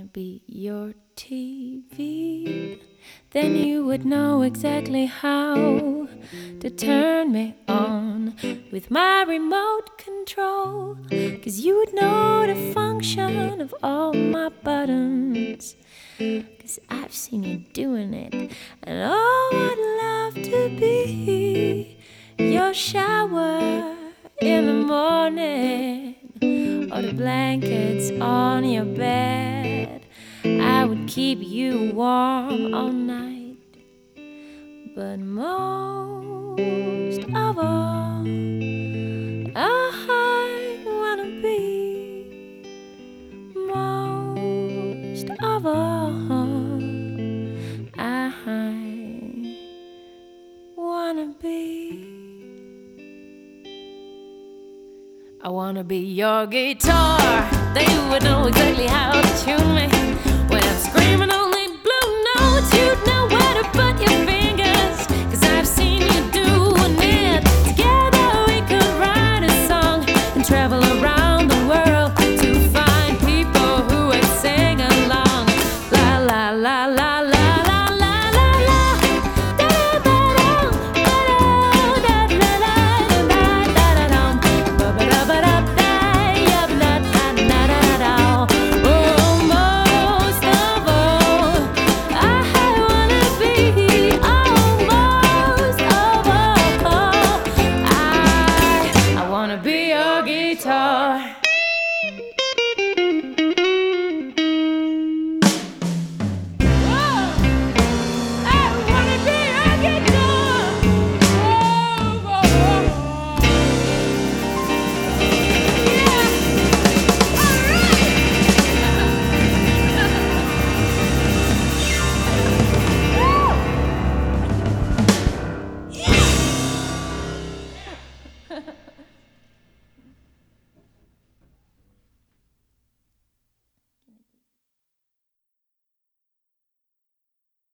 be your TV. Then you would know exactly how to turn me on with my remote control. 'Cause you would know the function of all my buttons. 'Cause I've seen you doing it. And oh, I'd love to be your shower in the morning, or the blankets on your bed. I would keep you warm all night. But most of all, I wanna be, most of all, I wanna be. I wanna be your guitar. Then you would know exactly how to tune me. When I'm screaming only blue notes, you'd know where to put your fingers. 'Cause I've seen you doing it. Together we could write a song and travel around the world to find people who would sing along. La la la la la la la la la. Da da da da da da da da da da da. Ba ba da ba da da ya da da da da da. Oh, most of all, I wanna be. Oh, most of all, I wanna be your guitar. Yeah.